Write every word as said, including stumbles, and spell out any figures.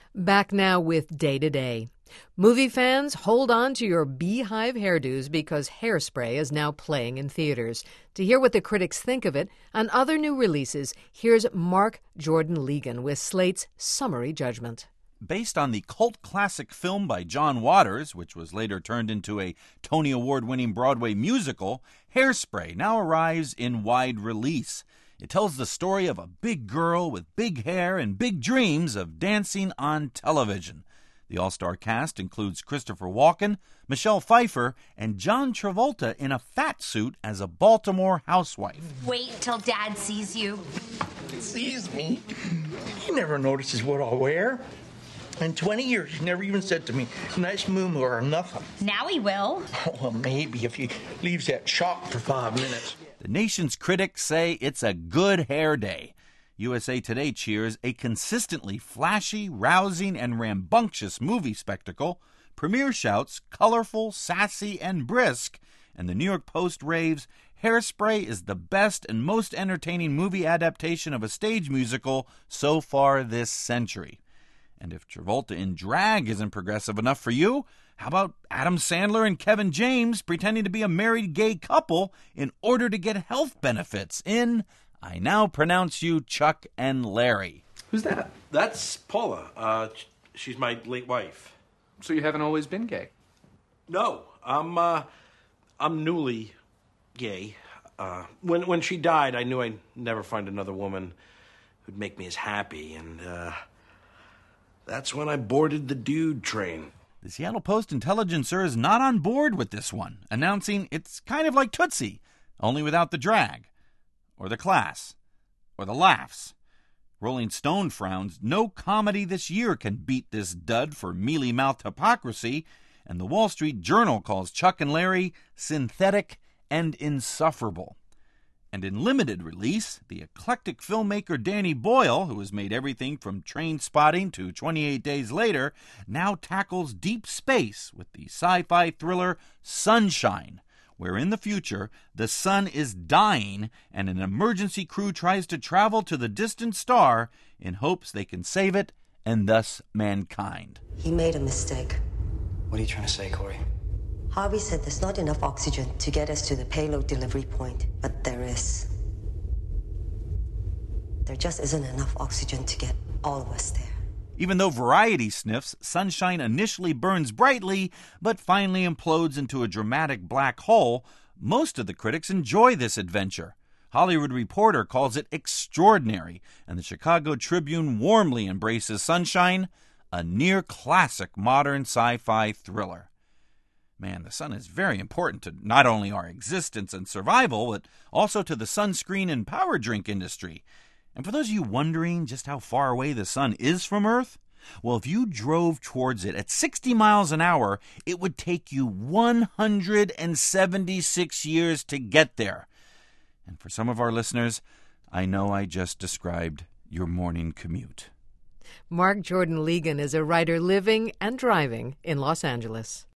Back now with Day to Day. Movie fans, hold on to your beehive hairdos because Hairspray is now playing in theaters. To hear what the critics think of it and other new releases, here's Mark Jordan Legan with Slate's summary judgment. Based on the cult classic film by John Waters, which was later turned into a Tony Award-winning Broadway musical, Hairspray now arrives in wide release. It tells the story of a big girl with big hair and big dreams of dancing on television. The all-star cast includes Christopher Walken, Michelle Pfeiffer, and John Travolta in a fat suit as a Baltimore housewife. Wait till Dad sees you. Sees me? He never notices what I'll wear. In twenty years, he never even said to me, nice moo-moo or nothing. Now he will. Oh, well, maybe if he leaves that shop for five minutes. The nation's critics say it's a good hair day. U S A Today cheers a consistently flashy, rousing, and rambunctious movie spectacle. Premiere shouts colorful, sassy, and brisk. And the New York Post raves, Hairspray is the best and most entertaining movie adaptation of a stage musical so far this century. And if Travolta in drag isn't progressive enough for you, how about Adam Sandler and Kevin James pretending to be a married gay couple in order to get health benefits in I Now Pronounce You Chuck and Larry? Who's that? That's Paula. Uh, she's my late wife. So you haven't always been gay? No, I'm uh, I'm newly gay. Uh, when when she died, I knew I'd never find another woman who'd make me as happy, and uh, that's when I boarded the dude train. The Seattle Post Intelligencer is not on board with this one, announcing it's kind of like Tootsie, only without the drag, or the class, or the laughs. Rolling Stone frowns, no comedy this year can beat this dud for mealy-mouthed hypocrisy, and the Wall Street Journal calls Chuck and Larry synthetic and insufferable. And in limited release, the eclectic filmmaker Danny Boyle, who has made everything from Trainspotting to twenty-eight Days Later, now tackles deep space with the sci-fi thriller Sunshine, where in the future the sun is dying and an emergency crew tries to travel to the distant star in hopes they can save it and thus mankind. He made a mistake. What are you trying to say, Corey? Harvey said there's not enough oxygen to get us to the payload delivery point, but there is. There just isn't enough oxygen to get all of us there. Even though Variety sniffs, Sunshine initially burns brightly, but finally implodes into a dramatic black hole, most of the critics enjoy this adventure. Hollywood Reporter calls it extraordinary, and the Chicago Tribune warmly embraces Sunshine, a near-classic modern sci-fi thriller. Man, the sun is very important to not only our existence and survival, but also to the sunscreen and power drink industry. And for those of you wondering just how far away the sun is from Earth, well, if you drove towards it at sixty miles an hour, it would take you one hundred seventy-six years to get there. And for some of our listeners, I know I just described your morning commute. Mark Jordan Legan is a writer living and driving in Los Angeles.